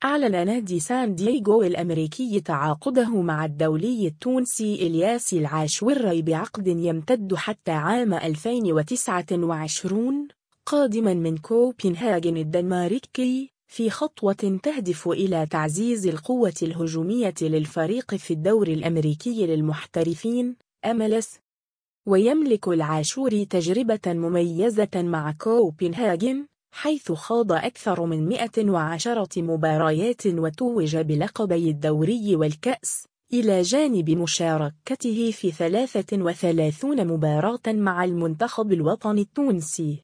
أعلن نادي سان دييغو الأمريكي تعاقده مع الدولي التونسي إلياس العاشوري بعقد يمتد حتى عام 2029 قادما من كوبنهاغن الدنماركي، في خطوة تهدف إلى تعزيز القوة الهجومية للفريق في الدوري الأمريكي للمحترفين MLS. ويملك العاشوري تجربة مميزة مع كوبنهاغن، حيث خاض أكثر من 110 مباريات وتوج بلقبي الدوري والكأس، إلى جانب مشاركته في 33 مباراة مع المنتخب الوطني التونسي.